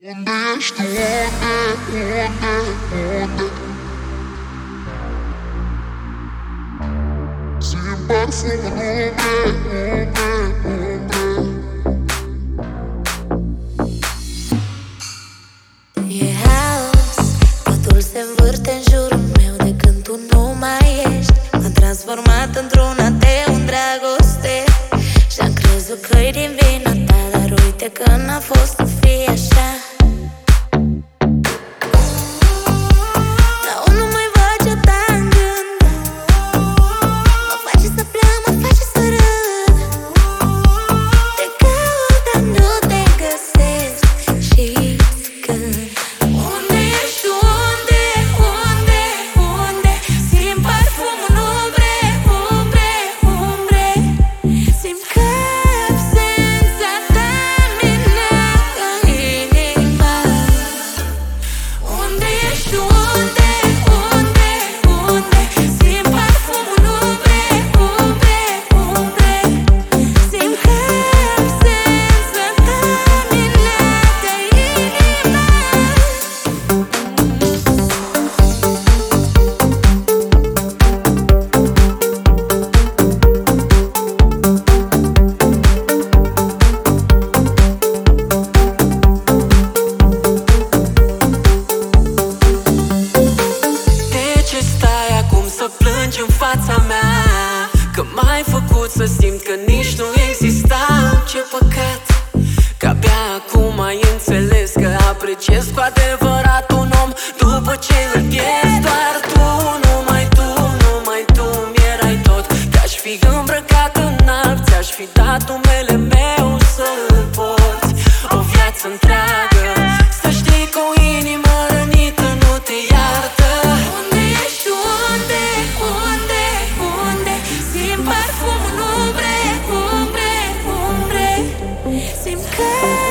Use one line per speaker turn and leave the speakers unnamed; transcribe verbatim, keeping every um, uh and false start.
Unde ești, unde, unde, unde? Simt parfumul umbre, umbre, umbre.
E haos, totul se învârte în jurul meu de când tu nu mai ești. M-am transformat într-un ateu în dragoste și-am crezut că-i din vina ta, dar uite că n-a fost să fie așa.
În fața mea, că m-ai făcut să simt că nici nu exista. Ce păcat că abia acum ai înțeles că apreciez cu adevărat un om după ce îl pierzi. Doar tu, numai tu, numai tu mi-erai tot. Te-aș fi îmbrăcat în alb, ți-aș fi dat numele meu să-l porți o viață întreagă. Să știi că o inimă rănită nu te iartă.
Simt că